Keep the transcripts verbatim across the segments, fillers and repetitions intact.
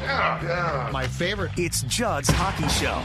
Yeah, yeah. My favorite. It's Judd's Hockey Show.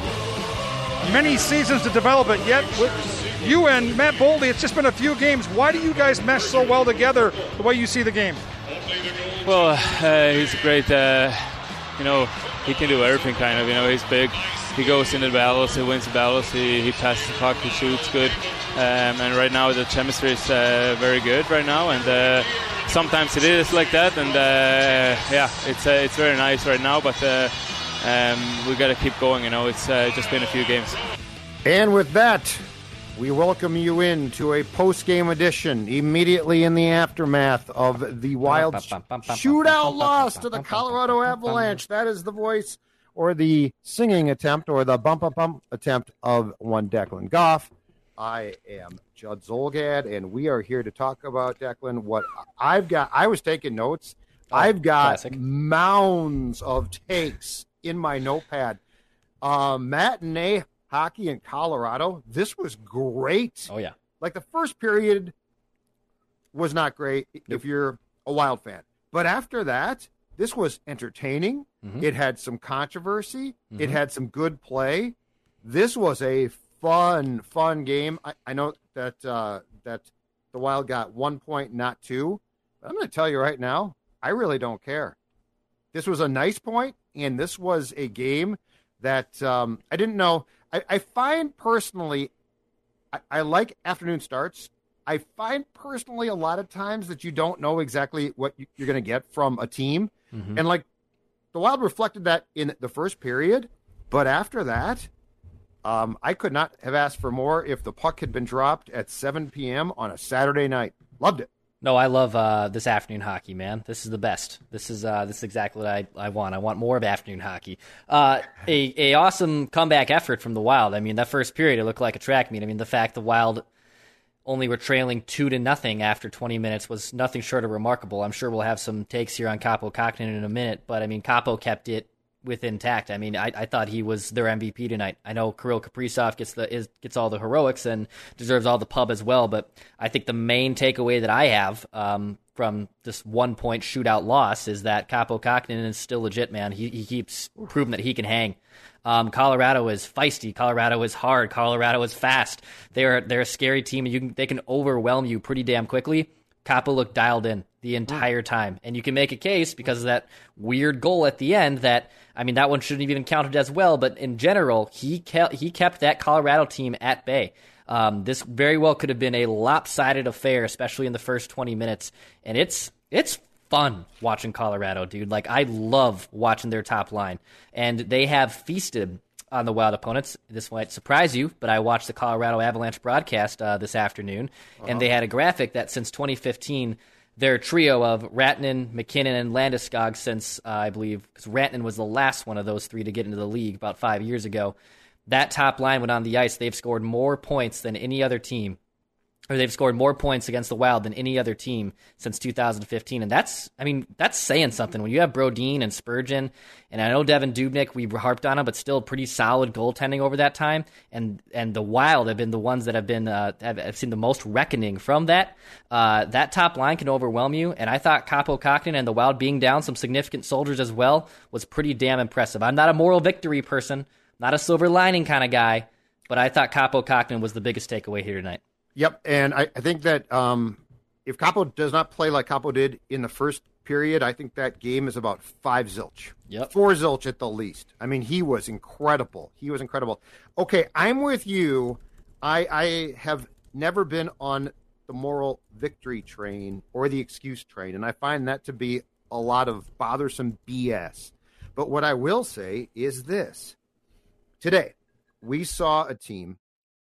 Many seasons to develop it, yet with you and Matt Boldy, it's just been a few games. Why do you guys mesh so well together the way you see the game? Well, uh, he's great. Uh, you know, he can do everything, kind of. You know, he's big. He goes into the battles. He wins the battles. He, he passes the puck. He shoots good. Um, and right now the chemistry is uh, very good right now. And uh, sometimes it is like that. And uh, yeah, it's uh, it's very nice right now. But uh, um, we got to keep going. You know, it's uh, just been a few games. And with that, we welcome you into a post-game edition immediately in the aftermath of the Wild shootout loss to the Colorado Avalanche. That is the voice or the singing attempt or the bump-a-bump attempt of one Declan Goff. I am Judd Zolgad, and we are here to talk about, Declan, what I've got. I was taking notes. Oh, I've got classic. mounds of takes in my notepad. Uh, matinee hockey in Colorado, this was great. Oh, yeah. Like, the first period was not great if you're a Wild fan. But after that, this was entertaining. Mm-hmm. It had some controversy. Mm-hmm. It had some good play. This was a fun, fun game. I, I know that uh, that the Wild got one point, not two. But I'm going to tell you right now, I really don't care. This was a nice point, and this was a game that um, I didn't know. I, I find personally, I, I like afternoon starts. I find personally a lot of times that you don't know exactly what you, you're going to get from a team. Mm-hmm. And like the Wild reflected that in the first period. But after that, um, I could not have asked for more if the puck had been dropped at seven p.m. on a Saturday night. Loved it. No, I love uh, this afternoon hockey, man. This is the best. This is uh, this is exactly what I, I want. I want more of afternoon hockey. Uh, a a awesome comeback effort from the Wild. I mean, that first period, it looked like a track meet. I mean, the fact the Wild only were trailing two to nothing after twenty minutes was nothing short of remarkable. I'm sure we'll have some takes here on Kaapo Kähkönen in a minute, but I mean, Kaapo kept it with intact. I mean, I, I thought he was their M V P tonight. I know Kirill Kaprizov gets the is, gets all the heroics and deserves all the pub as well, but I think the main takeaway that I have um, from this one-point shootout loss is that Kaapo Kähkönen is still legit, man. He, he keeps proving that he can hang. Um, Colorado is feisty. Colorado is hard. Colorado is fast. They're they're a scary team, and you can, they can overwhelm you pretty damn quickly. Kaapo looked dialed in the entire time, and you can make a case because of that weird goal at the end that, I mean, that one shouldn't have even counted as well, but in general, he kept, he kept that Colorado team at bay. Um, this very well could have been a lopsided affair, especially in the first twenty minutes, and it's it's fun watching Colorado, dude. Like, I love watching their top line, and they have feasted on the Wild opponents. This might surprise you, but I watched the Colorado Avalanche broadcast uh, this afternoon, uh-huh. and they had a graphic that since twenty fifteen, their trio of Rantanen, McKinnon, and Landeskog, since uh, I believe, because Rantanen was the last one of those three to get into the league about five years ago, that top line went on the ice. They've scored more points than any other team, or they've scored more points against the Wild than any other team since two thousand fifteen. And that's, I mean, that's saying something. When you have Brodin and Spurgeon, and I know Devin Dubnyk, we harped on him, but still pretty solid goaltending over that time. And and the Wild have been the ones that have been uh, have, have seen the most reckoning from that. Uh, that top line can overwhelm you. And I thought Kaapo Kähkönen and the Wild being down some significant soldiers as well was pretty damn impressive. I'm not a moral victory person, not a silver lining kind of guy, but I thought Kaapo Kähkönen was the biggest takeaway here tonight. Yep, and I, I think that um, if Kaapo does not play like Kaapo did in the first period, I think that game is about five zilch. Yep. Four zilch at the least. I mean, he was incredible. He was incredible. Okay, I'm with you. I, I have never been on the moral victory train or the excuse train, and I find that to be a lot of bothersome B S. But what I will say is this. Today, we saw a team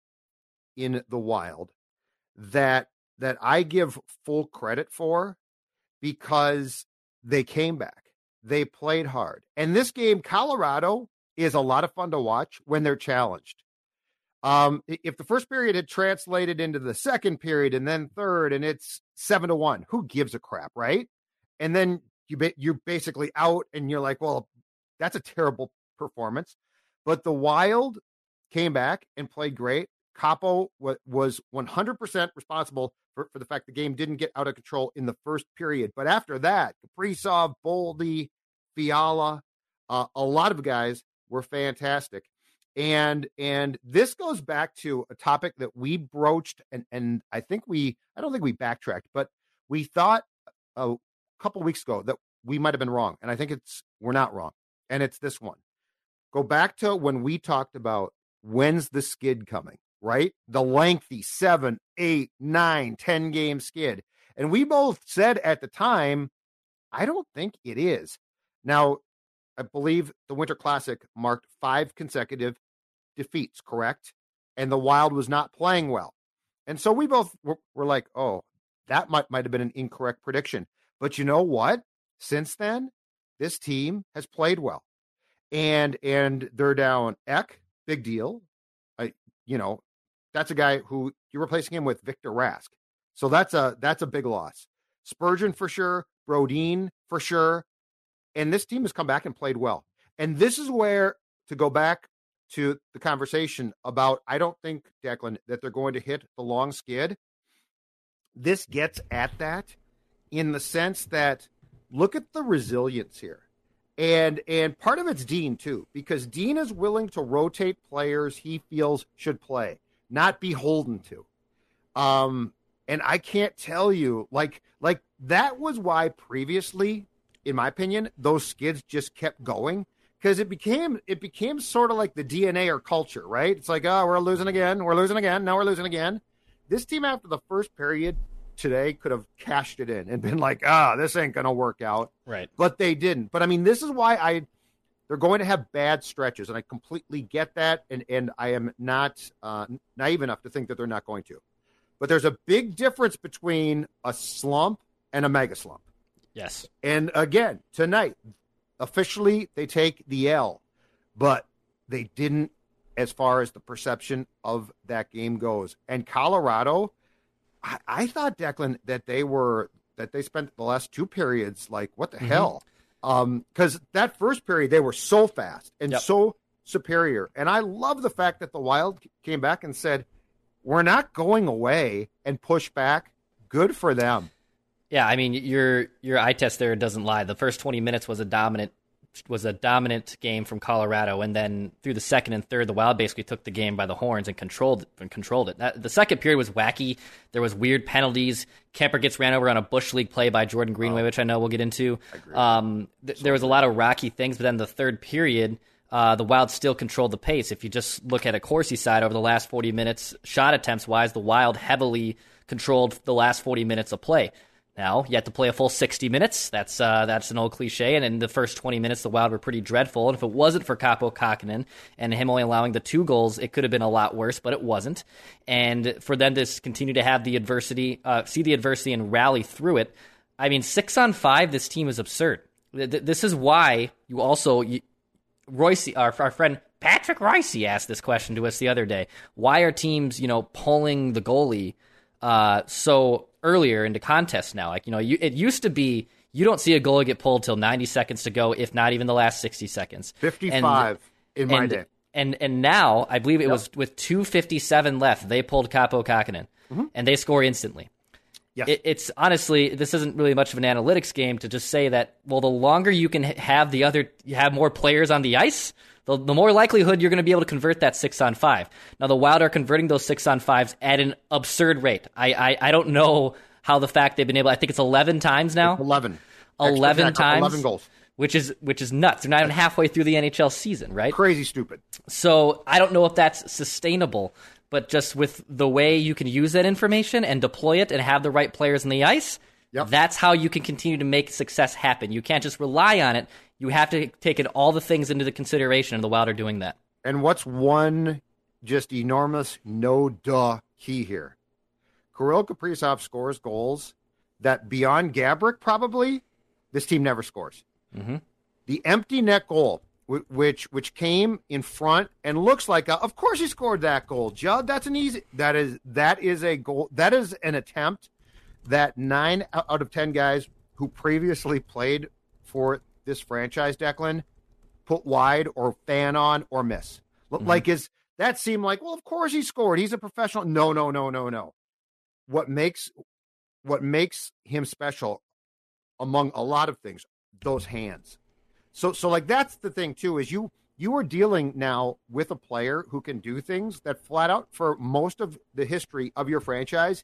in the Wild that that I give full credit for because they came back. They played hard. And this game, Colorado, is a lot of fun to watch when they're challenged. Um, if the first period had translated into the second period and then third, and it's seven to one, who gives a crap, right? And then you ba- you're basically out, and you're like, well, that's a terrible performance. But the Wild came back and played great. Kaapo was one hundred percent responsible for, for the fact the game didn't get out of control in the first period. But after that, Kaprizov, Boldy, Fiala, Uh, a lot of guys were fantastic. And and this goes back to a topic that we broached, and, and I think we, I don't think we backtracked, but we thought a couple weeks ago that we might have been wrong. And I think it's, we're not wrong. And it's this one. Go back to when we talked about when's the skid coming, right? The lengthy seven, eight, nine, ten game skid. And we both said at the time, I don't think it is. Now, I believe the Winter Classic marked five consecutive defeats, correct? And the Wild was not playing well. And so we both were, were like, oh, that might, might have been an incorrect prediction. But you know what? Since then, this team has played well. And and they're down Ek, big deal. I, you know, that's a guy who you're replacing him with Victor Rask. So that's a that's a big loss. Spurgeon for sure, Brodin for sure. And this team has come back and played well. And this is where, to go back to the conversation about, I don't think, Declan, that they're going to hit the long skid. This gets at that in the sense that, look at the resilience here. And and part of it's Dean, too, because Dean is willing to rotate players he feels should play, not beholden to. Um, and I can't tell you, like, like that was why previously, in my opinion, those skids just kept going, because it became it became sort of like the D N A or culture, right? It's like, oh, we're losing again, we're losing again, now we're losing again. This team, after the first period today, could have cashed it in and been like, ah, this ain't gonna work out, right? But they didn't. But I mean, this is why I they're going to have bad stretches, and I completely get that, and and I am not uh, naive enough to think that they're not going to. But there's a big difference between a slump and a mega slump. Yes. And again, tonight, officially, they take the L, but they didn't as far as the perception of that game goes. And Colorado, I, I thought, Declan, that they were, that they spent the last two periods like, what the mm-hmm. hell? Um, because that first period, they were so fast and yep. so superior. And I love the fact that the Wild came back and said, we're not going away, and push back. Good for them. Yeah, I mean, your your eye test there doesn't lie. The first twenty minutes was a dominant was a dominant game from Colorado, and then through the second and third, the Wild basically took the game by the horns and controlled and controlled it. That, the second period was wacky. There was weird penalties. Kemper gets ran over on a Bush League play by Jordan Greenway, oh. which I know we'll get into. Um, th- there was a lot of rocky things, but then the third period, uh, the Wild still controlled the pace. If you just look at a Corsi side over the last forty minutes, shot attempts wise, the Wild heavily controlled the last forty minutes of play. Now, you have to play a full sixty minutes. That's uh, that's an old cliche. And in the first twenty minutes, the Wild were pretty dreadful. And if it wasn't for Kaapo Kähkönen and him only allowing the two goals, it could have been a lot worse, but it wasn't. And for them to continue to have the adversity, uh, see the adversity and rally through it, I mean, six on five, this team is absurd. This is why you also, you, Royce, our, our friend Patrick Royce asked this question to us the other day. Why are teams, you know, pulling the goalie uh, so earlier into contests now? Like, you know, you, it used to be you don't see a goalie get pulled till ninety seconds to go, if not even the last sixty seconds. fifty-five and, in my and, day. And and now, I believe it yep. was with two fifty-seven left, they pulled Kaapo Kähkönen, mm-hmm. and they score instantly. Yes. It, it's honestly, this isn't really much of an analytics game to just say that, well, the longer you can have the other, you have more players on the ice, the, the more likelihood you're going to be able to convert that six on five. Now, the Wild are converting those six on fives at an absurd rate. I, I, I don't know how the fact they've been able, I think it's eleven times now. It's eleven. eleven times. eleven goals. Which is which is nuts. They're not even halfway through the N H L season, right? Crazy stupid. So I don't know if that's sustainable, but just with the way you can use that information and deploy it and have the right players on the ice, yep. that's how you can continue to make success happen. You can't just rely on it. You have to take it, all the things into the consideration, and the Wild are doing that. And what's one just enormous no-duh key here? Kirill Kaprizov scores goals that beyond Gaborik probably, this team never scores. Mm-hmm. The empty net goal, which which came in front and looks like, a, of course he scored that goal, Judd. That's an easy. That is that is a goal. That is an attempt that nine out of ten guys who previously played for this franchise, Declan, put wide or fan on or miss. Mm-hmm. Like is that seemed like, well, of course he scored. He's a professional. No, no, no, no, no. What makes what makes him special, among a lot of things, those hands. So, so like that's the thing too, is you you are dealing now with a player who can do things that flat out for most of the history of your franchise.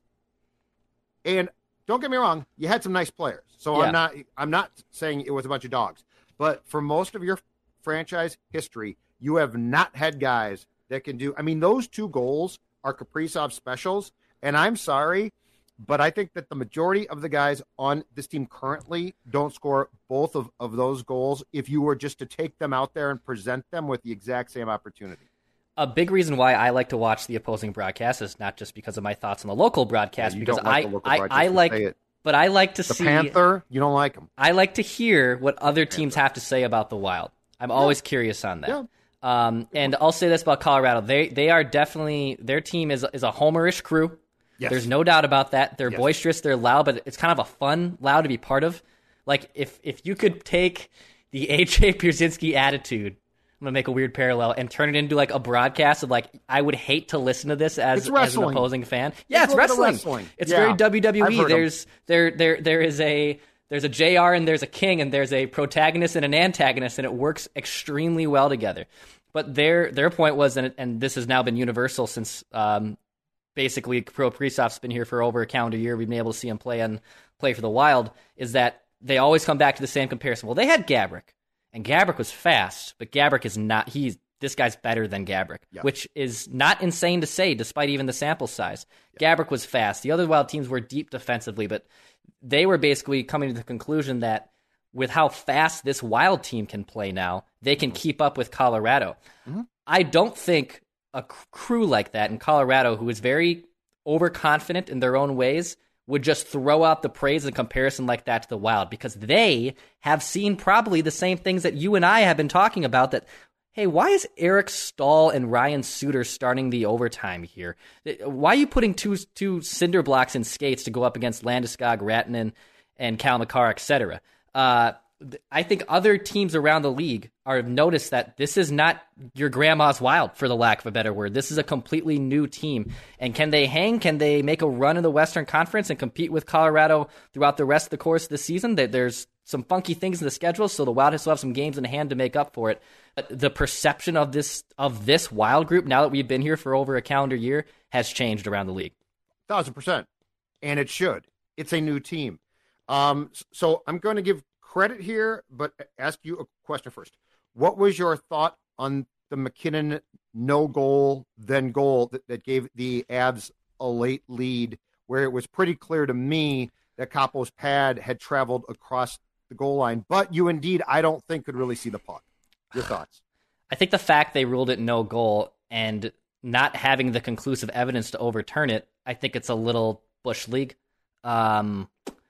And don't get me wrong, you had some nice players. So Yeah. I'm not I'm not saying it was a bunch of dogs. But for most of your franchise history, you have not had guys that can do. I mean, those two goals are Kaprizov specials, and I'm sorry, but I think that the majority of the guys on this team currently don't score both of, of those goals if you were just to take them out there and present them with the exact same opportunity. A big reason why I like to watch the opposing broadcast is not just because of my thoughts on the local broadcast, Yeah, you because don't like I, the local I, broadcast, I you like, say it. but I like to The see Panther, you don't like them. I like to hear what other teams have to say about the Wild. I'm always curious on that. Yeah. Um, and I'll say this about Colorado: they they are definitely their team is is a homerish crew. Yes. There's no doubt about that. They're Yes. boisterous, they're loud, but it's kind of a fun loud to be part of. Like if if you could take the A J Pierzynski attitude, I'm gonna make a weird parallel, and turn it into like a broadcast of like, I would hate to listen to this as, It's as an wrestling. opposing fan. Yeah, It's it's, a little bit of wrestling. wrestling. It's Yeah. very W W I've E. heard 'em. There's there there there is a there's a J R and there's a King and there's a protagonist and an antagonist, and it works extremely well together. But their their point was, and, and this has now been universal since um, basically Pro Kaprizov's been here for over a calendar year. We've been able to see him play and play for the Wild. Is that they always come back to the same comparison? Well, they had Gabrick, and Gabrick was fast, but Gabrick is not. He's this guy's better than Gabrick, Yeah. which is not insane to say, despite even the sample size. Yeah. Gabrick was fast. The other Wild teams were deep defensively, but they were basically coming to the conclusion that with how fast this Wild team can play now, they can keep up with Colorado. Mm-hmm. I don't think a c- crew like that in Colorado, who is very overconfident in their own ways, would just throw out the praise and comparison like that to the Wild, because they have seen probably the same things that you and I have been talking about, that, hey, why is Eric Stahl and Ryan Suter starting the overtime here? Why are you putting two two cinder blocks in skates to go up against Landeskog, Ratinen, and Cal McCarr, et cetera? Uh, I think other teams around the league are noticed that this is not your grandma's Wild, for the lack of a better word. This is a completely new team. And can they hang? Can they make a run in the Western Conference and compete with Colorado throughout the rest of the course of the season? That there's some funky things in the schedule, so the Wild still have some games in hand to make up for it. But the perception of this of this Wild group, now that we've been here for over a calendar year, has changed around the league. Thousand percent. And it should. It's a new team. Um, so I'm going to give credit here, but ask you a question first. What was your thought on the McKinnon no goal, then goal that, that gave the Avs a late lead, where it was pretty clear to me that Capo's pad had traveled across the goal line, but you indeed, I don't think, could really see the puck? Your thoughts? I think the fact they ruled it no goal and not having the conclusive evidence to overturn it, I think it's a little Bush League. Um,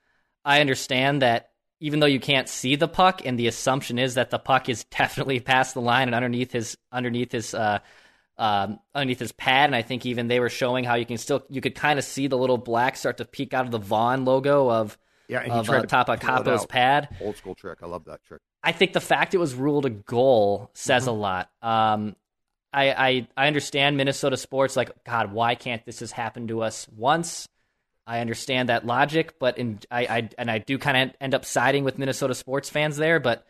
I understand that even though you can't see the puck, and the assumption is that the puck is definitely past the line and underneath his underneath his uh, um, underneath his pad, and I think even they were showing how you can still you could kind of see the little black start to peek out of the Vaughn logo of Yeah, and he of tried uh, to top of pull it Capo's out. pad. Old school trick. I love that trick. I think the fact it was ruled a goal says a lot. Um, I, I I understand Minnesota sports, like, God, why can't this just happen to us once? I understand that logic, but in I, I and I do kind of end up siding with Minnesota sports fans there, but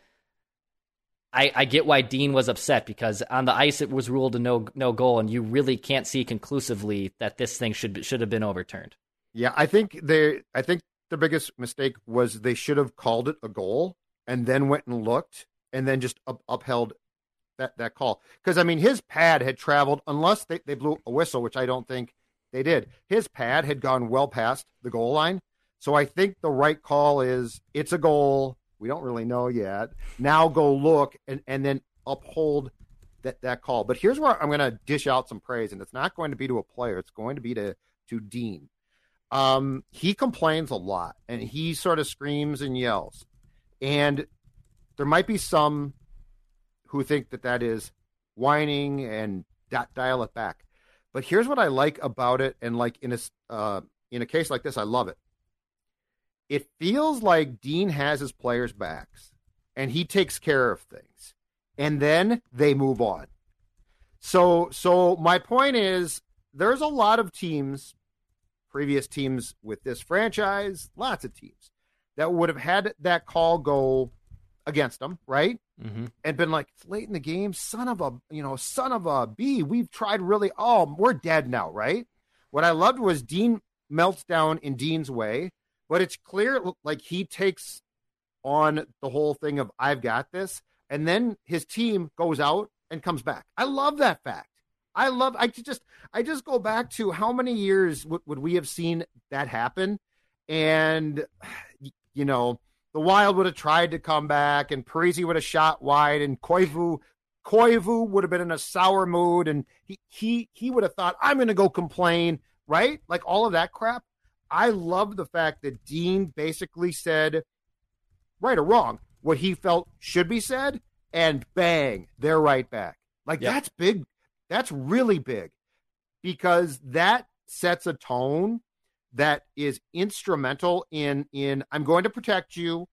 I, I get why Dean was upset, because on the ice it was ruled a no no goal, and you really can't see conclusively that this thing should should have been overturned. Yeah, I think they. I think the biggest mistake was they should have called it a goal and then went and looked and then just up, upheld that, that call. Because, I mean, his pad had traveled, unless they, they blew a whistle, which I don't think they did. His pad had gone well past the goal line. So I think the right call is it's a goal. We don't really know yet. Now go look and, and then uphold that, that call. But here's where I'm going to dish out some praise, and it's not going to be to a player. It's going to be to, to Dean. Um, he complains a lot, and he sort of screams and yells. And there might be some who think that that is whining and da- dial it back. But here's what I like about it, and like in a uh, in a case like this, I love it. It feels like Dean has his players' backs, and he takes care of things, and then they move on. So, so my point is, there's a lot of teams, previous teams with this franchise, lots of teams, that would have had that call go against them, right? Mm-hmm. And been like, it's late in the game, son of a, you know, son of a B. We've tried really, oh, we're dead now, right? What I loved was Dean melts down in Dean's way, but it's clear like he takes on the whole thing of I've got this, and then his team goes out and comes back. I love that fact. I love, I just, I just go back to how many years w- would we have seen that happen? And, you know, the Wild would have tried to come back, and Parise would have shot wide, and Koivu, Koivu would have been in a sour mood, and he he he would have thought, I'm going to go complain, right? Like all of that crap. I love the fact that Dean basically said, right or wrong, what he felt should be said, and bang, they're right back. Like Yep. that's big. That's really big, because that sets a tone that is instrumental in, in I'm going to protect you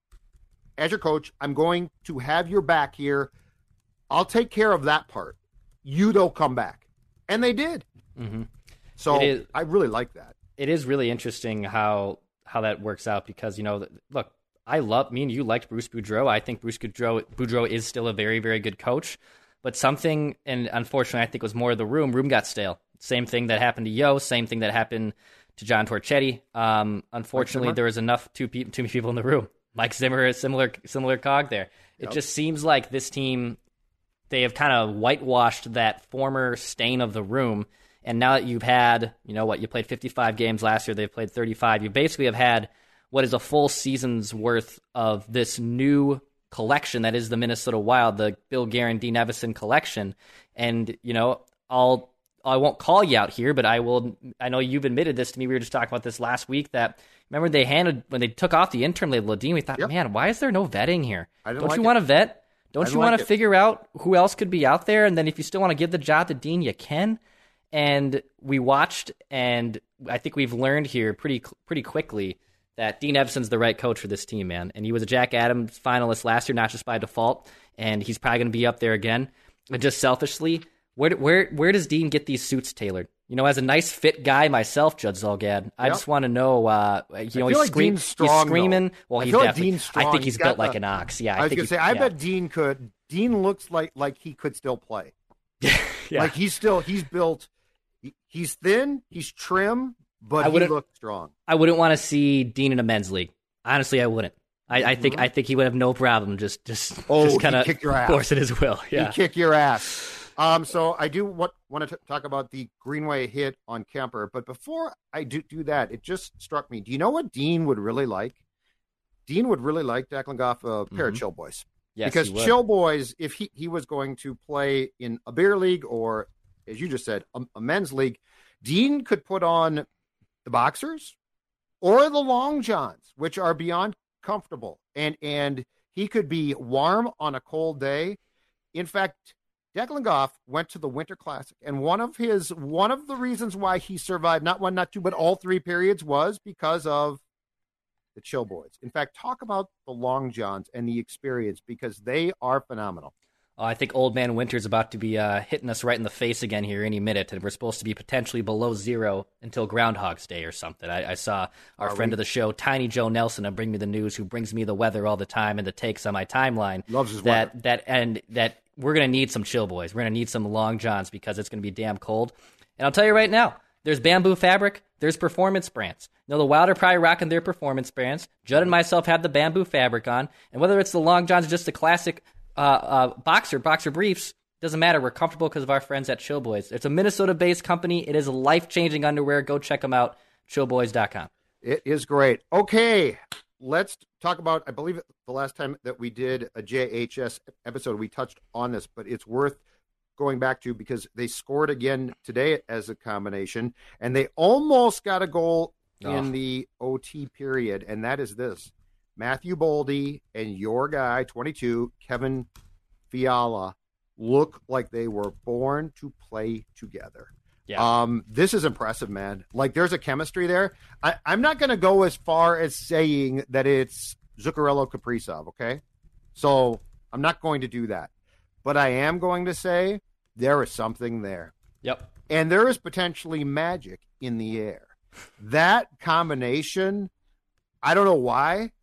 as your coach. I'm going to have your back here. I'll take care of that part. You don't come back. And they did. Mm-hmm. So It is- I really like that. It is really interesting how how that works out because, you know, look, I love, me and you liked Bruce Boudreau. I think Bruce Boudreau, Boudreau is still a very, very good coach. But something, and unfortunately, I think it was more of the room, room got stale. Same thing that happened to Yo, same thing that happened to John Torchetti. Um, unfortunately, there was enough too, pe- too many people in the room. Mike Zimmer is similar similar cog there. It Yep. just seems like this team, they have kind of whitewashed that former stain of the room. And now that you've had, you know what, you played fifty-five games last year, they've played thirty-five. You basically have had what is a full season's worth of this new collection that is the Minnesota Wild, the Bill Guerin, Dean Evason collection. And, you know, I'll, I won't call you out here, but I will, I know you've admitted this to me. We were just talking about this last week that, remember they handed, when they took off the interim label of Dean, we thought, Yep. man, why is there no vetting here? I didn't Don't like you it. want to vet? Don't I you didn't want like to it. figure out who else could be out there? And then if you still want to give the job to Dean, you can. And we watched, and I think we've learned here pretty pretty quickly that Dean Evason's the right coach for this team, man. And he was a Jack Adams finalist last year, not just by default, and he's probably going to be up there again. And just selfishly, where where where does Dean get these suits tailored? You know, as a nice fit guy myself, Judge Zolgad, I Yep. just want to know. Uh, you know, I he's, feel like scream, Dean's strong, he's screaming. though. Well, I he's feel like definitely. Dean's I strong. think he's, He's built got like the- an ox. Yeah, I was think going to he's- say, I yeah. bet Dean could. Dean looks like like he could still play. Yeah. Like he's still, he's built, he- he's thin, he's trim, but I he wouldn't- looks strong. I wouldn't want to see Dean in a men's league. Honestly, I wouldn't. I, I think I think he would have no problem just just Oh, just he'd kind of kick your ass. forcing his will. He'd Yeah. kick your ass. Um, so I do want, want to talk about the Greenway hit on Kemper, but before I do do that, it just struck me. Do you know what Dean would really like? Dean would really like Declan Goff a pair of Chill Boys. Yes, because he would. Chill Boys, if he, he was going to play in a beer league or, as you just said, a, a men's league, Dean could put on the boxers or the long johns, which are beyond comfortable, and and he could be warm on a cold day. In fact, Declan Goff went to the Winter Classic, and one of his one of the reasons why he survived not one, not two, but all three periods was because of the Chill Boys. In fact, talk about the Long Johns and the experience, because they are phenomenal. Oh, I think Old Man Winter's about to be uh, hitting us right in the face again here any minute, and we're supposed to be potentially below zero until Groundhog's Day or something. I, I saw our Are friend we? of the show, Tiny Joe Nelson, of Bring Me the News, who brings me the weather all the time and the takes on my timeline. Loves his that weather. that and that we're gonna need some Chill Boys. We're gonna need some Long Johns because it's gonna be damn cold. And I'll tell you right now, there's bamboo fabric, there's performance brands. You know, the Wild are probably rocking their performance brands. Judd and myself have the bamboo fabric on, and whether it's the Long Johns or just the classic uh, uh, boxer, boxer briefs, doesn't matter. We're comfortable because of our friends at Chill Boys. It's a Minnesota-based company. It is life-changing underwear. Go check them out, chill boys dot com. It is great. Okay, let's talk about, I believe the last time that we did a J H S episode, we touched on this, but it's worth going back to because they scored again today as a combination, and they almost got a goal Oh. in the O T period, and that is this. Matthew Boldy and your guy, twenty-two, Kevin Fiala, look like they were born to play together. Yeah. Um, this is impressive, man. Like, there's a chemistry there. I, I'm not going to go as far as saying that it's Zuccarello Kaprizov, okay? So I'm not going to do that. But I am going to say there is something there. Yep. And there is potentially magic in the air. That combination, I don't know why,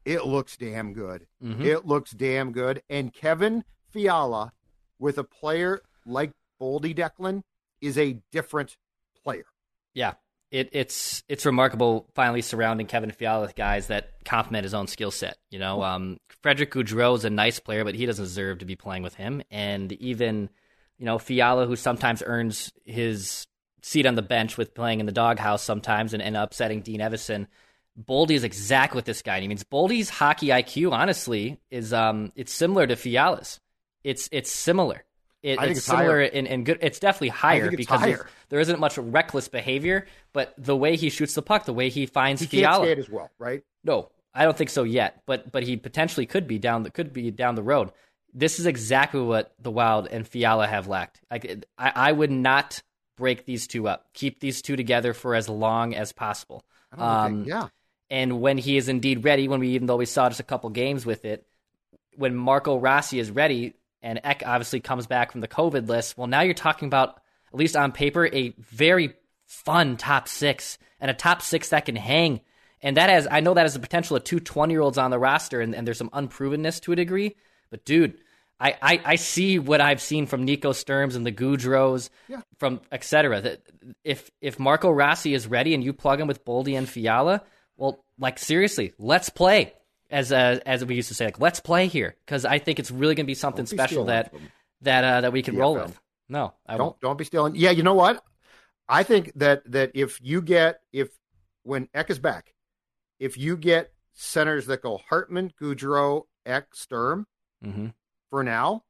it looks damn good. Mm-hmm. It looks damn good. And Kevin Fiala with a player like Boldy Declan is a different player. Yeah. It, it's it's remarkable finally surrounding Kevin Fiala with guys that complement his own skill set. You know, um, Frederick Gaudreau is a nice player, but he doesn't deserve to be playing with him. And even, you know, Fiala, who sometimes earns his seat on the bench with playing in the doghouse sometimes and, and upsetting Dean Evison, Boldy is exactly what this guy needs. Boldy's hockey I Q, honestly, is um it's similar to Fiala's. It's it's similar. It, I think it's, it's similar higher. in, in good. It's definitely higher it's because higher. there isn't much reckless behavior, but the way he shoots the puck, the way he finds He Fiala. can't skate as well, right? No, I don't think so yet. But but he potentially could be down the could be down the road. This is exactly what the Wild and Fiala have lacked. Like I, I would not break these two up. Keep these two together for as long as possible. I don't Um, think, yeah. And when he is indeed ready, when we even though we saw just a couple games with it, when Marco Rossi is ready, and Ek obviously comes back from the COVID list, well, now you're talking about, at least on paper, a very fun top six, and a top six that can hang. And that has, I know that has the potential of two twenty-year-olds on the roster, and, and there's some unprovenness to a degree. But, dude, I, I, I see what I've seen from Nico Sturms and the Gaudreaus, Yeah. from et cetera. That if, if Marco Rossi is ready and you plug him with Boldy and Fiala, well, like, seriously, let's play. As uh, as we used to say, like, let's play here, because I think it's really going to be something Don't be special stealing that from that uh, that we can the roll F M. with. No, I Don't won't. don't be stealing. Yeah, you know what? I think that that if you get if when Ek is back, if you get centers that go Hartman, Gaudreau, Ek, Sturm Mm-hmm. for now,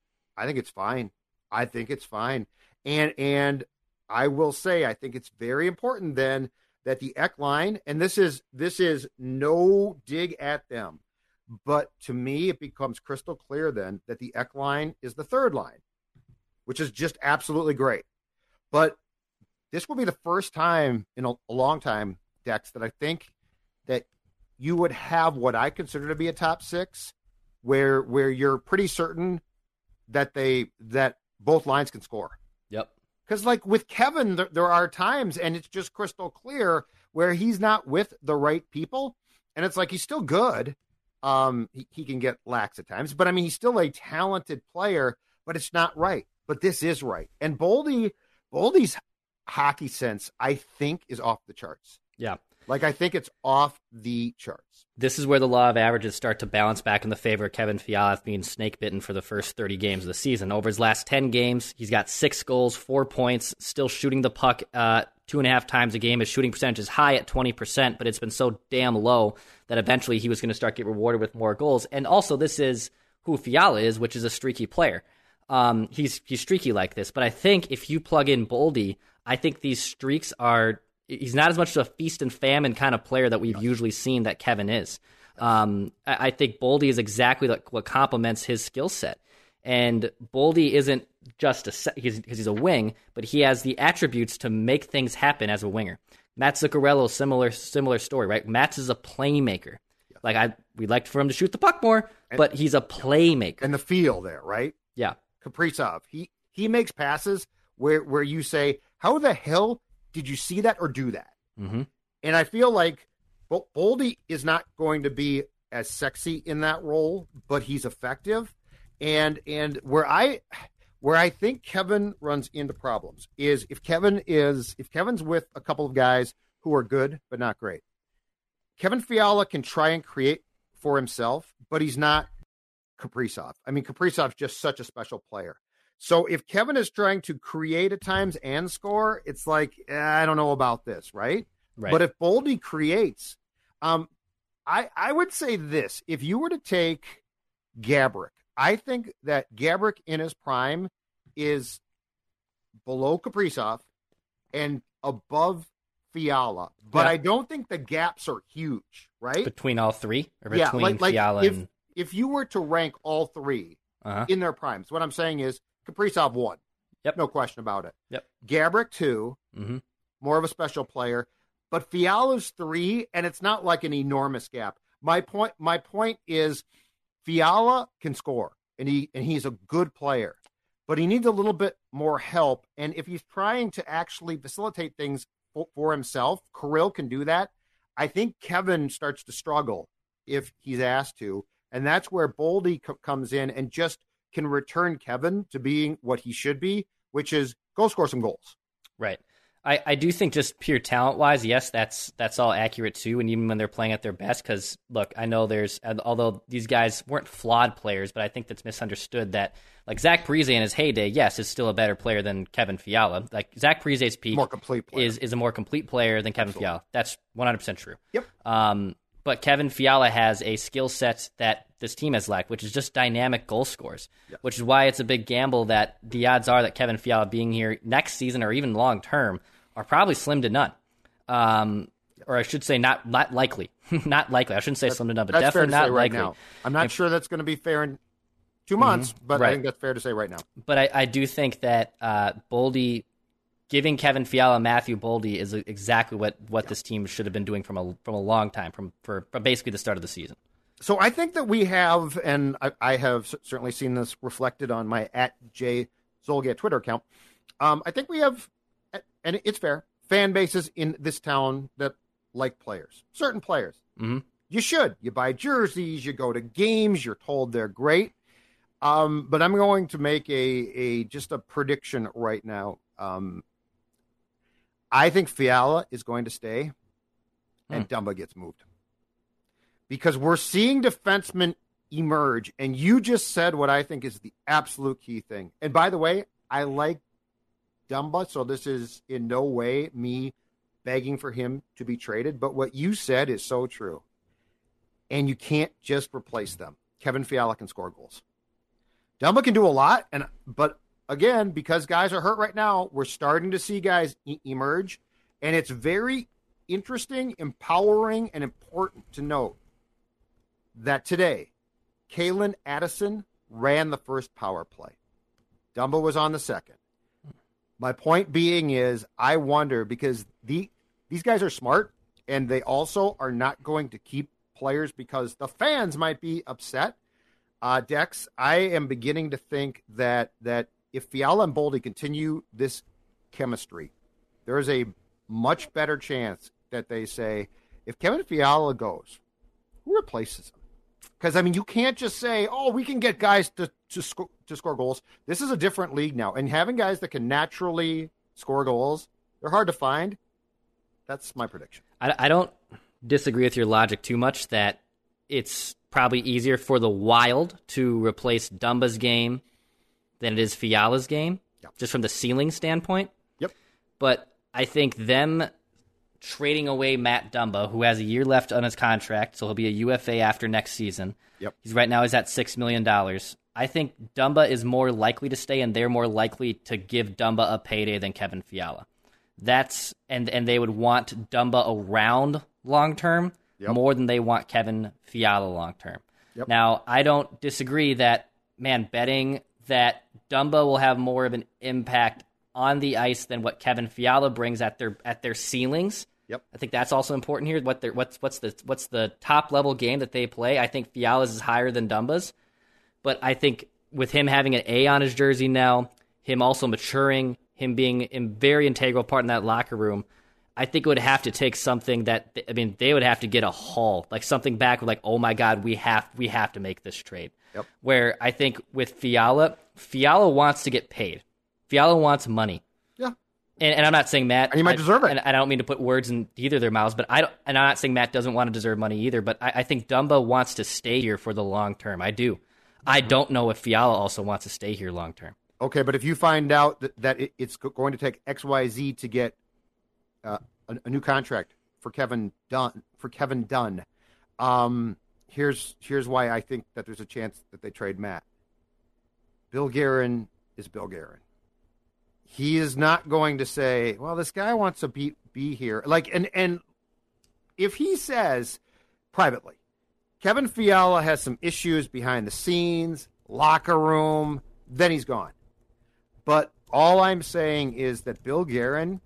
I think it's fine. I think it's fine. And and I will say I think it's very important then that the Ek line, and this is this is no dig at them, but to me it becomes crystal clear then that the Ek line is the third line, which is just absolutely great. But this will be the first time in a, a long time, Dex, that I think that you would have what I consider to be a top six, where where you're pretty certain that they that both lines can score. Yep. Because, like, with Kevin, there, there are times, and it's just crystal clear, where he's not with the right people. And it's like he's still good. Um, he, he can get lax at times. But, I mean, he's still a talented player, but it's not right. But this is right. And Boldy, Boldy's hockey sense, I think, is off the charts. Yeah. Like, I think it's off the charts. This is where the law of averages start to balance back in the favor of Kevin Fiala being snake bitten for the first thirty games of the season. Over his last ten games, he's got six goals, four points, still shooting the puck uh, two and a half times a game. His shooting percentage is high at twenty percent, but it's been so damn low that eventually he was going to start getting rewarded with more goals. And also, this is who Fiala is, which is a streaky player. Um, he's he's streaky like this, but I think if you plug in Boldy, I think these streaks are. He's not as much of a feast and famine kind of player that we've usually seen that Kevin is. Um, I, I think Boldy is exactly like what complements his skill set. And Boldy isn't just a because he's, he's a wing, but he has the attributes to make things happen as a winger. Matt Zuccarello, similar similar story, right? Matt's is a playmaker. Yeah. Like I, we'd like for him to shoot the puck more, and, but he's a playmaker. And the feel there, right? Yeah, Kaprizov, he he makes passes where where you say, how the hell did you see that or do that? Mm-hmm. And I feel like Boldy is not going to be as sexy in that role, but he's effective. And and where I where I think Kevin runs into problems is if Kevin is if Kevin's with a couple of guys who are good but not great. Kevin Fiala can try and create for himself, but he's not Kaprizov. I mean, Kaprizov's just such a special player. So if Kevin is trying to create at times and score, it's like, eh, I don't know about this, right? Right. But if Boldy creates, um, I I would say this. If you were to take Gaborik, I think that Gaborik in his prime is below Kaprizov and above Fiala. But Yeah. I don't think the gaps are huge, right? between all three, or Yeah, between like, like Fiala if, and if you were to rank all three uh-huh. in their primes, what I'm saying is Kaprizov one. Yep. No question about it. Yep. Gaborik two, Mm-hmm. more of a special player. But Fiala's three, and it's not like an enormous gap. My point my point is Fiala can score, and he and he's a good player. But he needs a little bit more help. And if he's trying to actually facilitate things for, for himself, Kirill can do that. I think Kevin starts to struggle if he's asked to. And that's where Boldy co- comes in and just can return Kevin to being what he should be, which is go score some goals. Right. I, I do think just pure talent-wise, yes, that's that's all accurate too, and even when they're playing at their best, because, look, I know there's, although these guys weren't flawed players, but I think that's misunderstood that, like, Zach Parise in his heyday, yes, is still a better player than Kevin Fiala. Like, Zach Parise's peak more complete player. is is a more complete player than Kevin Absolutely. Fiala. That's one hundred percent true. Yep. Um, but Kevin Fiala has a skill set that this team has lacked, which is just dynamic goal scores, Yes. which is why it's a big gamble that the odds are that Kevin Fiala being here next season or even long-term are probably slim to none. Um, or I should say not not likely. not likely. I shouldn't say slim to none, but That's fair definitely to say not right likely. now. I'm not And- sure that's going to be fair in two months, but Right. I think that's fair to say right now. But I, I do think that uh, Boldy, giving Kevin Fiala Matthew Boldy is exactly what, what this team should have been doing from a from a long time, from for, from basically the start of the season. So I think that we have, and I, I have c- certainly seen this reflected on my at J Zolga Twitter account. Um, I think we have, and it's fair, fan bases in this town that like players, certain players. Mm-hmm. You should. You buy jerseys, you go to games, you're told they're great. Um, but I'm going to make a, a just a prediction right now. Um, I think Fiala is going to stay and Dumba gets moved. Because we're seeing defensemen emerge, and you just said what I think is the absolute key thing. And by the way, I like Dumba, so this is in no way me begging for him to be traded, but what you said is so true. And you can't just replace them. Kevin Fiala can score goals. Dumba can do a lot, and but again, because guys are hurt right now, we're starting to see guys e- emerge, and it's very interesting, empowering, and important to note that today, Kalen Addison ran the first power play. Dumba was on the second. My point being is, I wonder, because the these guys are smart, and they also are not going to keep players because the fans might be upset. Uh, Dex, I am beginning to think that that if Fiala and Boldy continue this chemistry, there is a much better chance that they say, if Kevin Fiala goes, who replaces him? Because, I mean, you can't just say, oh, we can get guys to, to, sco- to score goals. This is a different league now. And having guys that can naturally score goals, they're hard to find. That's my prediction. I, I don't disagree with your logic too much that it's probably easier for the Wild to replace Dumba's game than it is Fiala's game, Yep. just from the ceiling standpoint. Yep. But I think them trading away Matt Dumba, who has a year left on his contract, so he'll be a U F A after next season. Yep. He's right now he's at six million dollars. I think Dumba is more likely to stay, and they're more likely to give Dumba a payday than Kevin Fiala. That's and and they would want Dumba around long term Yep. more than they want Kevin Fiala long term. Yep. Now, I don't disagree that, man, betting that Dumba will have more of an impact on the ice than what Kevin Fiala brings at their at their ceilings. Yep. I think that's also important here. What they're, what's what's the what's the top level game that they play? I think Fiala's is higher than Dumba's, but I think with him having an A on his jersey now, him also maturing, him being a very integral part in that locker room, I think it would have to take something that I mean they would have to get a haul, like something back with like, oh my God, we have we have to make this trade. Yep. Where I think with Fiala, Fiala wants to get paid. Fiala wants money. Yeah. And, and I'm not saying Matt. And he might I, deserve it. And I don't mean to put words in either of their mouths, but I don't, and I'm not saying Matt doesn't want to deserve money either. But I, I think Dumba wants to stay here for the long term. I do. I don't know if Fiala also wants to stay here long term. Okay, but if you find out that, that it, it's go- going to take X Y Z to get uh, a, a new contract for Kevin Dunn, for Kevin Dunn, um, here's here's why I think that there's a chance that they trade Matt. Bill Guerin is Bill Guerin. He is not going to say, well, this guy wants to be be here. Like, and and if he says privately, Kevin Fiala has some issues behind the scenes, locker room, then he's gone. But all I'm saying is that Bill Guerin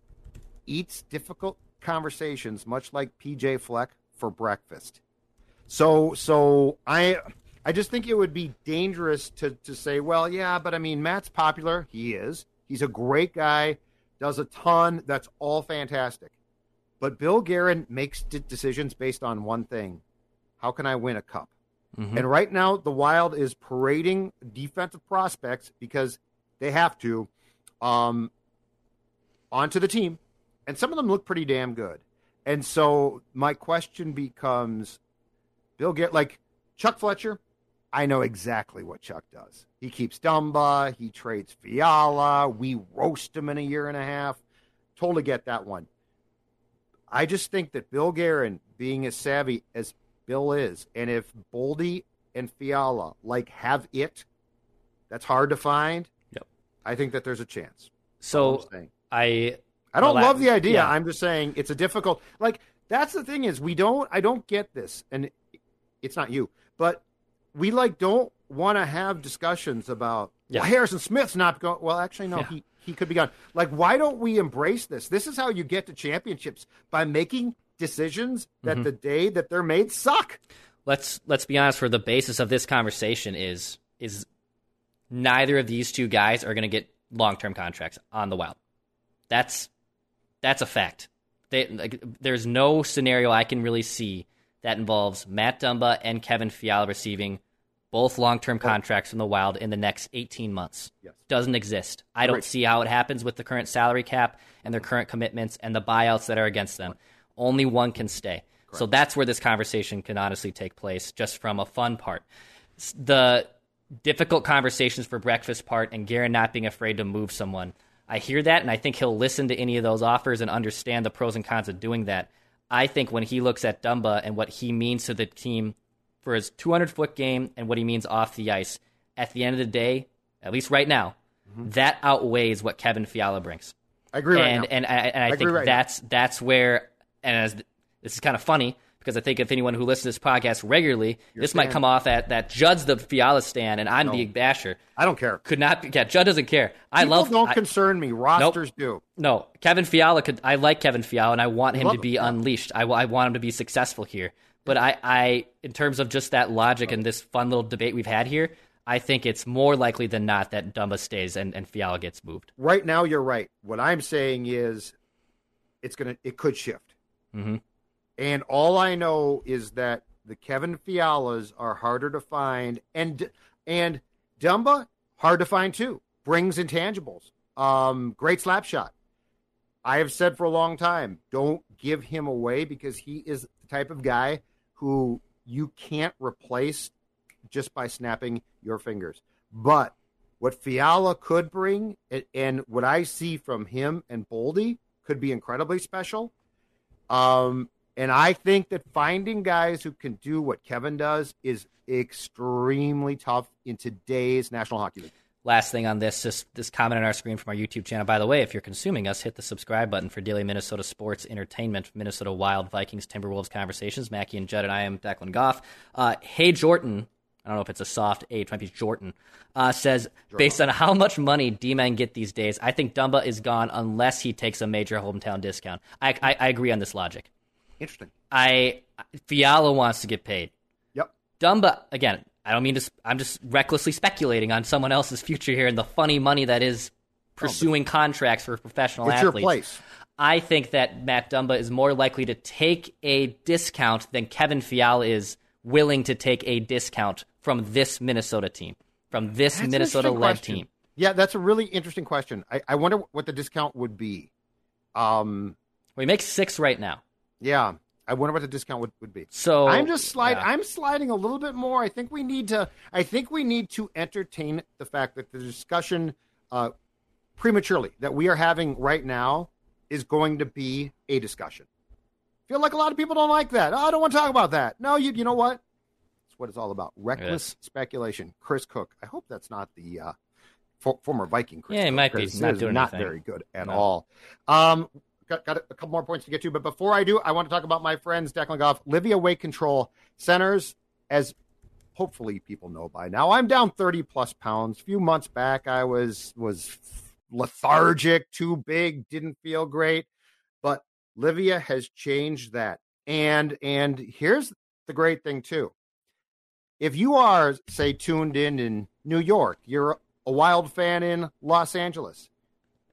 eats difficult conversations, much like P J Fleck, for breakfast. So so I I just think it would be dangerous to, to say, well, yeah, but I mean, Matt's popular. He is. He's a great guy, does a ton. That's all fantastic. But Bill Guerin makes d- decisions based on one thing. how can I win a cup? Mm-hmm. And right now, the Wild is parading defensive prospects because they have to um, onto the team. And some of them look pretty damn good. And so my question becomes, Bill Guerin, like Chuck Fletcher, I know exactly what Chuck does. He keeps Dumba. He trades Fiala. We roast him in a year and a half. Totally get that one. I just think that Bill Guerin, being as savvy as Bill is, and if Boldy and Fiala like have it, that's hard to find. Yep. I think that there's a chance. So I, I don't well, love the idea. Yeah. I'm just saying it's a difficult. Like that's the thing is we don't. I don't get this, and it's not you, but we like don't want to have discussions about yeah. well, Harrison Smith's not going. Well, actually, no, yeah. he he could be gone. Like, why don't we embrace this? This is how you get to championships, by making decisions that mm-hmm. the day that they're made suck. Let's let's be honest. For the basis of this conversation is is neither of these two guys are going to get long term contracts on the Wild. That's that's a fact. They, like, there's no scenario I can really see that involves Matt Dumba and Kevin Fiala receiving both long-term contracts from the Wild in the next eighteen months. Yes. Doesn't exist. I don't Right. see how it happens with the current salary cap and their current commitments and the buyouts that are against them. Only one can stay. Correct. So that's where this conversation can honestly take place, just from a fun part. The difficult conversations for breakfast part and Guerin not being afraid to move someone, I hear that, and I think he'll listen to any of those offers and understand the pros and cons of doing that. I think when he looks at Dumba and what he means to the team for his two hundred foot game and what he means off the ice, at the end of the day, at least right now, mm-hmm. that outweighs what Kevin Fiala brings. I agree and, right now. And, and I, and I, I think right that's now. that's where, and as this is kind of funny, because I think if anyone who listens to this podcast regularly, You're this stand. might come off at that Judd's the Fiala stand, and I'm no. the basher. I don't care. Could not be. Yeah, Judd doesn't care. I People love. don't I, concern me. Rosters nope. do. No, Kevin Fiala could. I like Kevin Fiala, and I want him love to be him, yeah. unleashed. I, I want him to be successful here. But I, I, in terms of just that logic and this fun little debate we've had here, I think it's more likely than not that Dumba stays and, and Fiala gets moved. Right now, you're right. What I'm saying is, it's gonna. It could shift. Mm-hmm. And all I know is that the Kevin Fialas are harder to find, and and Dumba hard to find too. Brings intangibles. Um, great slap shot. I have said for a long time, don't give him away because he is the type of guy who you can't replace just by snapping your fingers. But what Fiala could bring, and, and what I see from him and Boldy, could be incredibly special. Um. And I think that finding guys who can do what Kevin does is extremely tough in today's National Hockey League. Last thing on this, this, this comment on our screen from our YouTube channel. By the way, if you're consuming us, hit the subscribe button for daily Minnesota sports entertainment, Minnesota Wild, Vikings, Timberwolves conversations. Mackie and Judd and I am Declan Goff. Uh, hey, Jordan, I don't know if it's a soft H, might be Jordan, uh, says, Jordan. Based on how much money D-men get these days, I think Dumba is gone unless he takes a major hometown discount. I, I, I agree on this logic. Interesting. I Fiala wants to get paid. Yep. Dumba, again, I don't mean to, I'm just recklessly speculating on someone else's future here and the funny money that is pursuing oh, contracts for professional it's athletes. Your place. I think that Matt Dumba is more likely to take a discount than Kevin Fiala is willing to take a discount from this Minnesota team, from this That's Minnesota-led team. Yeah, that's a really interesting question. I, I wonder what the discount would be. Um, well, he makes six right now. Yeah, I wonder what the discount would, would be. So I'm just sliding. Yeah. I'm sliding a little bit more. I think we need to. I think we need to entertain the fact that the discussion uh, prematurely that we are having right now is going to be a discussion. I feel like a lot of people don't like that. Oh, I don't want to talk about that. No, you. You know what? That's what it's all about. Reckless yes. speculation. Chris Cook. I hope that's not the uh, for, former Viking. Chris yeah, Cook, he might be not doing not anything. very good at no. all. Um. Got, got a couple more points to get to, but before I do, I want to talk about my friends, Declan Goff, Livea Weight Control Centers. As hopefully people know by now, I'm down thirty plus pounds. A few months back, I was was lethargic, too big, didn't feel great, but Livea has changed that. And and here's the great thing too. If you are, say, tuned in in New York, you're a Wild fan in Los Angeles,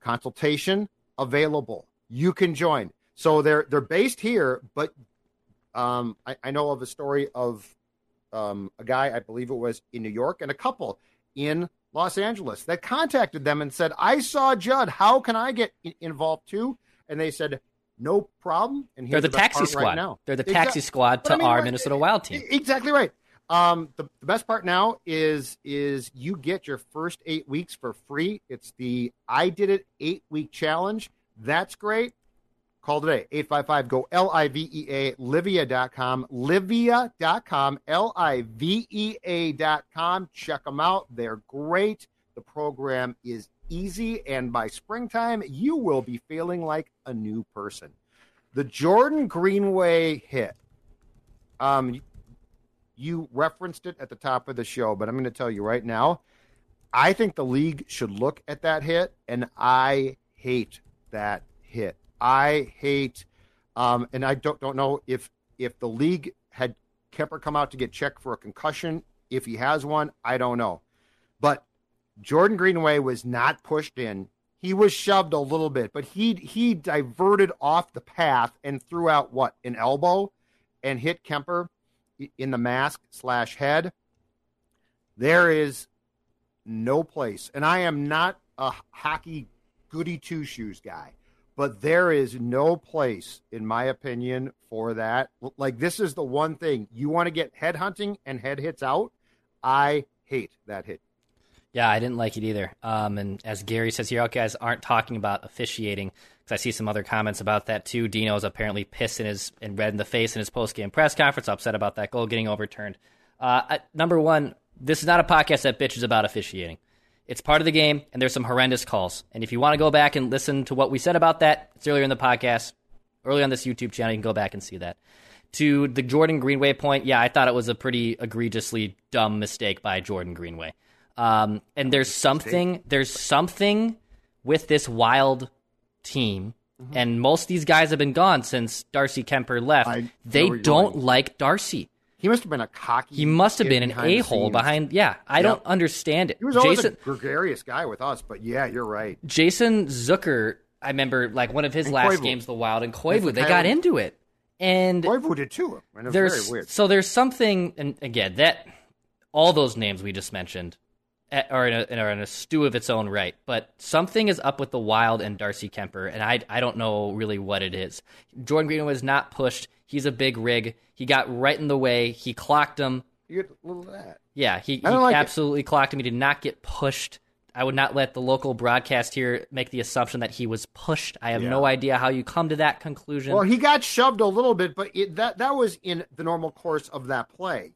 consultation available. You can join. So they're they're based here, but Um, I, I know of a story of um, a guy, I believe it was in New York, and a couple in Los Angeles that contacted them and said, I saw Judd. How can I get in- involved too? And they said, no problem. And they're the, the taxi squad. Right now. They're the exactly. taxi squad to I mean, our right, Minnesota Wild team. Exactly right. Um, the, the best part now is is you get your first eight weeks for free. It's the I Did It eight-week challenge. That's great. Call today, eight five five, G O, L I V E A, Livea dot com, Livea dot com, L I V E A dot com. Check them out. They're great. The program is easy, and by springtime, you will be feeling like a new person. The Jordan Greenway hit. Um, you referenced it at the top of the show, but I'm going to tell you right now, I think the league should look at that hit, and I hate that hit. I hate, um, and I don't don't know if if the league had Kemper come out to get checked for a concussion. If he has one, I don't know. But Jordan Greenway was not pushed in. He was shoved a little bit, but he he diverted off the path and threw out, what, an elbow and hit Kemper in the mask slash head. There is no place, and I am not a hockey goody two-shoes guy, but there is no place, in my opinion, for that. Like, this is the one thing. You want to get head hunting and head hits out? I hate that hit. Yeah, I didn't like it either. Um, and as Gary says here, you guys aren't talking about officiating, because I see some other comments about that too. Dino's apparently pissed in his and red in the face in his post-game press conference, upset about that goal getting overturned. Uh, number one, this is not a podcast that bitches about officiating. It's part of the game, and there's some horrendous calls. And if you want to go back and listen to what we said about that, it's earlier in the podcast, early on this YouTube channel, you can go back and see that. To the Jordan Greenway point, yeah, I thought it was a pretty egregiously dumb mistake by Jordan Greenway. Um, and there's something, there's something with this Wild team, mm-hmm. and most of these guys have been gone since Darcy Kemper left. I they don't going. like Darcy. He must have been a cocky. He must have been an a-hole behind. Yeah, I yep. don't understand it. He was always Jason, a gregarious guy with us, but yeah, you're right. Jason Zucker, I remember like one of his and last Koivu. games, the Wild, and Koivu, they got into it. And Koivu did too. And it was there's, very weird. So there's something, and again, that all those names we just mentioned are in, a, are in a stew of its own right, but something is up with the Wild and Darcy Kemper, and I I don't know really what it is. Jordan Greenway was not pushed. He's a big rig. He got right in the way. He clocked him. You get a little of that. Yeah, he, he like absolutely it. clocked him. He did not get pushed. I would not let the local broadcast here make the assumption that he was pushed. I have yeah. no idea how you come to that conclusion. Well, he got shoved a little bit, but it, that that was in the normal course of that play.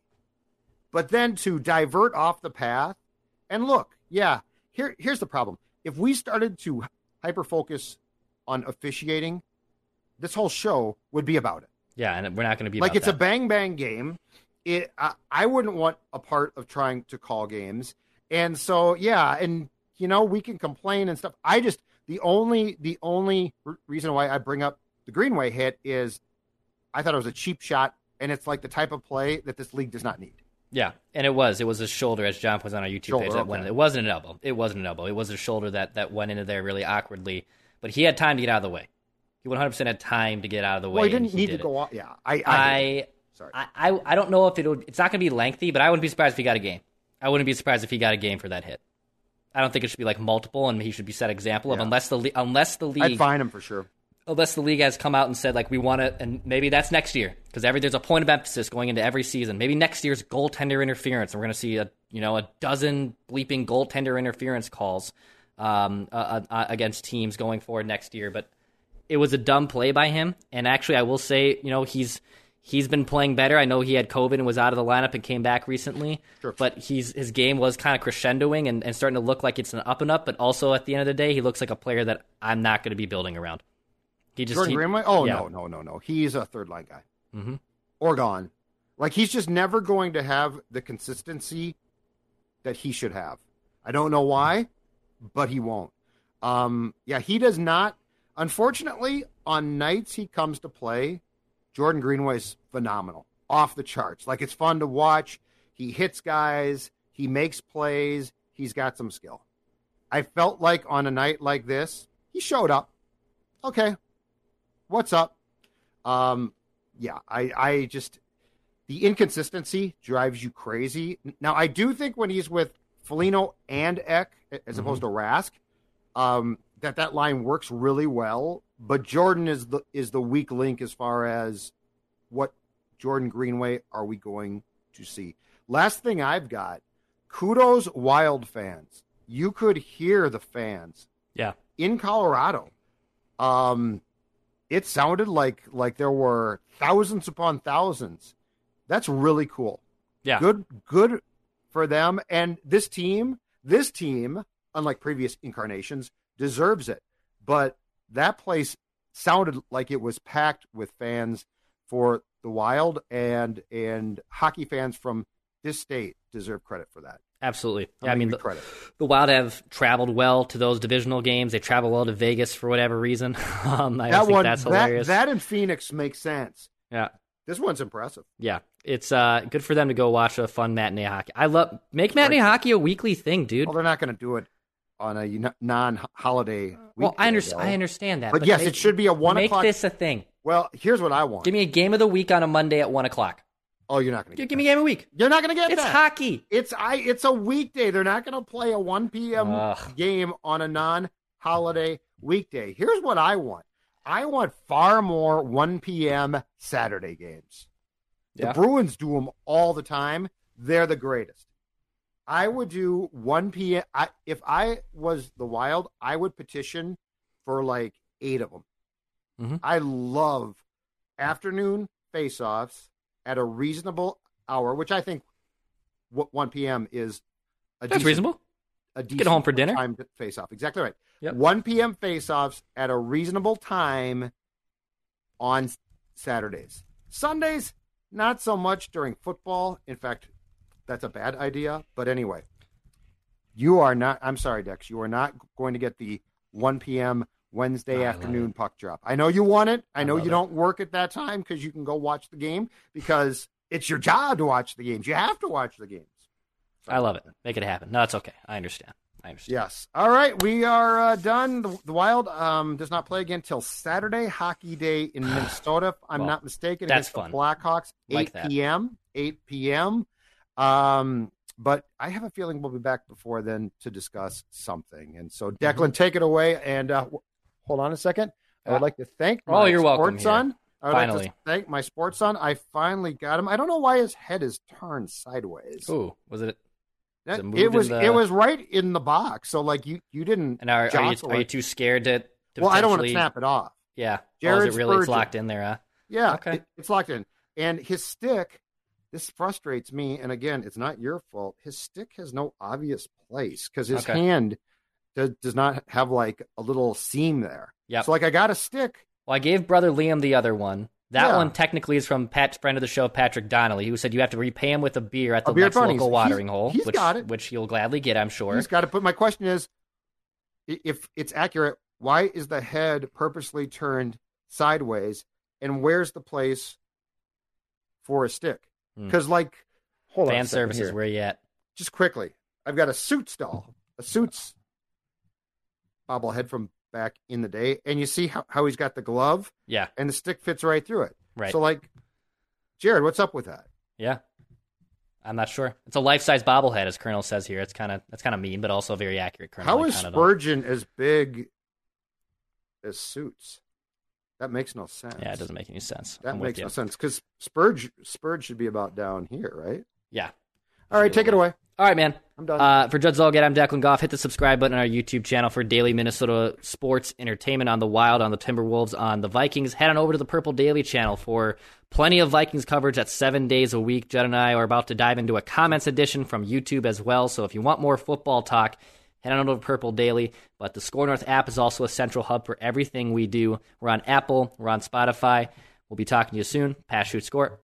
But then to divert off the path, and look, yeah, here here's the problem. If we started to hyper-focus on officiating, this whole show would be about it. Yeah, and we're not going to be like about it's that. a bang-bang game. It I, I wouldn't want a part of trying to call games. And so, yeah, and, you know, we can complain and stuff. I just, the only the only reason why I bring up the Greenway hit is I thought it was a cheap shot, and it's like the type of play that this league does not need. Yeah, and it was. It was a shoulder, as John puts on our YouTube shoulder, page. That okay. went, it wasn't an elbow. It wasn't an elbow. It was a shoulder that, that went into there really awkwardly. But he had time to get out of the way. He one hundred percent had time to get out of the way. Well, he didn't he need did to go off. Yeah, I, I, I, Sorry. I, I, I don't know if it would. It's not going to be lengthy, but I wouldn't be surprised if he got a game. I wouldn't be surprised if he got a game for that hit. I don't think it should be like multiple, and he should be set example of yeah. unless the unless the league. I'd fine him for sure. Unless the league has come out and said, like, we want to, and maybe that's next year, because every there's a point of emphasis going into every season. Maybe next year's goaltender interference, and we're going to see a you know a dozen bleeping goaltender interference calls um, uh, uh, against teams going forward next year. But it was a dumb play by him, and actually, I will say, you know, he's he's been playing better. I know he had COVID and was out of the lineup and came back recently, sure. but he's his game was kind of crescendoing and, and starting to look like it's an up and up. But also, at the end of the day, he looks like a player that I'm not going to be building around. He just, Jordan he, Greenway? Oh, yeah. no, no, no, no. He's a third-line guy. Mm-hmm. Or gone. Like, he's just never going to have the consistency that he should have. I don't know why, but he won't. Um, yeah, he does not. Unfortunately, on nights he comes to play, Jordan Greenway's phenomenal. Off the charts. Like, it's fun to watch. He hits guys. He makes plays. He's got some skill. I felt like on a night like this, he showed up. Okay. What's up? Um, yeah, I, I just the inconsistency drives you crazy. Now, I do think when he's with Foligno and Eck, as mm-hmm. opposed to Rask, um, that that line works really well. But Jordan is the is the weak link as far as what Jordan Greenway are we going to see. Last thing I've got, kudos Wild fans. You could hear the fans. Yeah. In Colorado. Um, it sounded like like there were thousands upon thousands. That's really cool. Yeah. Good good for them. And this team, this team, unlike previous incarnations, deserves it. But that place sounded like it was packed with fans for the Wild, and and hockey fans from this state deserve credit for that. Absolutely. I'm Yeah, I mean, the, the Wild have traveled well to those divisional games. They travel well to Vegas for whatever reason. um, I that think one, that's that, hilarious. That in Phoenix makes sense. Yeah. This one's impressive. Yeah. It's uh, good for them to go watch a fun matinee hockey. I love make matinee hockey a weekly thing, dude. Well, they're not going to do it on a non-holiday week. Well, I, under- I understand that. But, but yes, make, it should be a one make o'clock. Make this a thing. Well, here's what I want. Give me a game of the week on a Monday at one o'clock. Oh, you're not going to get Give me a game of the week. You're not going to get it's that. It's hockey. It's I. It's a weekday. They're not going to play a one p.m. Ugh. game on a non-holiday weekday. Here's what I want. I want far more one p.m. Saturday games. Yeah. The Bruins do them all the time. They're the greatest. I would do one p.m. I, if I was the Wild, I would petition for like eight of them. Mm-hmm. I love afternoon face-offs at a reasonable hour, which I think one p.m. is a That's decent, reasonable. A decent Get home for dinner. Time to face-off. Exactly right. Yep. one p.m. face-offs at a reasonable time on Saturdays. Sundays, not so much during football. In fact, that's a bad idea. But anyway, you are not, I'm sorry, Dex, you are not going to get the one p.m. Wednesday I afternoon puck drop. I know you want it. I, I know you it. don't work at that time because you can go watch the game because it's your job to watch the games. You have to watch the games. So, I love it. Make it happen. No, it's okay. I understand. I understand. Yes. All right. We are uh, done. The, the Wild um, does not play again till Saturday, Hockey Day in Minnesota, if I'm well, not mistaken. That's against fun. The Blackhawks, like eight p.m. eight p.m. Um, but I have a feeling we'll be back before then to discuss something. And so, Declan, mm-hmm. take it away. And uh, hold on a second. I would like to thank my oh, you're sports welcome son. I would finally. like to thank my sports son. I finally got him. I don't know why his head is turned sideways. Ooh, was it? That, it, it was the... it was right in the box. So like you you didn't. And are, are, you, are you too scared to? to well, I don't want to snap it off. Yeah. Jared oh, is it really Spurgeon. it's locked in there? Huh? Yeah. Okay. It, it's locked in, and his stick. This frustrates me. And again, it's not your fault. His stick has no obvious place because his okay. hand does, does not have like a little seam there. Yeah. So like I got a stick. Well, I gave brother Liam the other one. That yeah. one technically is from Pat's friend of the show, Patrick Donnelly, who said you have to repay him with a beer at the beer next bunnies. local watering he's, hole, he's which, got it. which he'll gladly get, I'm sure. He's got it. But my question is, if it's accurate, why is the head purposely turned sideways, and where's the place for a stick? Because, hmm. like, hold Fan on. Fan services, where you at? Just quickly, I've got a Suits doll, a Suits bobblehead from back in the day, and you see how, how he's got the glove? Yeah. And the stick fits right through it. Right. So, like, Jared, what's up with that? Yeah. I'm not sure. It's a life-size bobblehead, as Colonel says here. It's kind of that's kind of mean, but also very accurate. Colonel. How is Spurgeon as big as Suits? That makes no sense. Yeah, it doesn't make any sense. That I'm makes no sense because Spurge Spurge should be about down here, right? Yeah. All right, take it away. All right, man. I'm done. Uh, for Judd Zolgad, I'm Declan Goff. Hit the subscribe button on our YouTube channel for daily Minnesota sports entertainment on the Wild, on the Timberwolves, on the Vikings. Head on over to the Purple Daily channel for plenty of Vikings coverage at seven days a week. Judd and I are about to dive into a comments edition from YouTube as well. So if you want more football talk, head on over to Purple Daily. But the Score North app is also a central hub for everything we do. We're on Apple. We're on Spotify. We'll be talking to you soon. Pass, shoot, score.